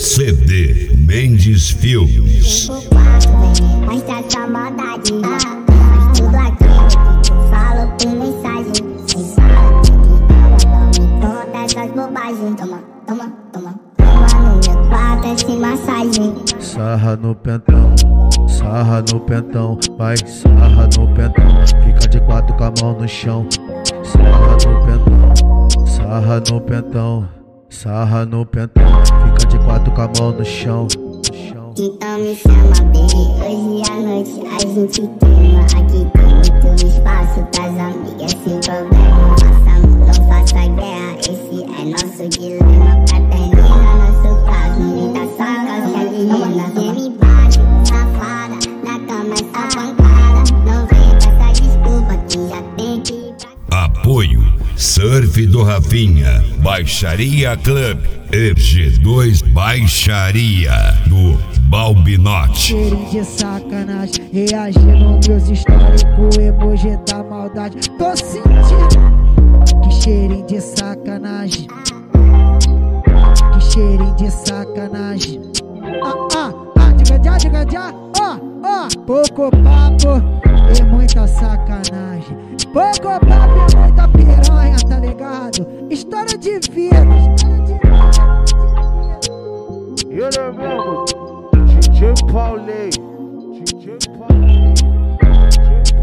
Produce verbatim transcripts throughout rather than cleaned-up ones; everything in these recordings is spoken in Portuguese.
C D Mendes Filmes. Mas tá só maldade, faz tudo aquilo que tu falou por mensagem. Sem falar que não me conta essas bobagens. Toma, toma, toma, toma no meu quarto essa massagem. Sarra no pentão, sarra no pentão, vai, sarra no pentão. Fica de quatro com a mão no chão. Sarra no pentão, sarra no pentão, sarra no pentão. Fica de quatro com a mão no chão. Então me chama, baby, hoje à noite a gente queima. Aqui tem muito espaço pras amigas sem problema. Faça amor, não faça guerra, esse é nosso dilema. Pra terminar nosso caso, me dá só calça de rena. Quem me bate, safada, na cama é só pancada. Não vem com essa desculpa que já tem que ir pra... Apoio Surf do Rafinha, Baixaria Club e G dois Baixaria do Balbinote. Cheirinho de sacanagem, reagindo meus stories com emoji da maldade. Tô sentindo que cheirinho de sacanagem, que cheirinho de sacanagem. Ah, ah, ah, diga já, diga já, ó, ó. Pouco papo e muita sacanagem. Pouco papo e muita piranha, tá ligado? História de vida, história de vida. E eu não mesmo, D J Paulinho, D J Paulinho, D J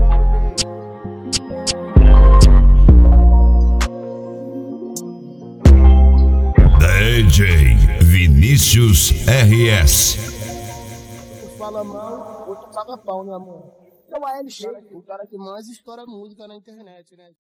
Paulinho. D J Vinícius R S. Tu fala mal, outro paga pau, né, amor? É o A L X, o cara que mais estoura música na internet, né?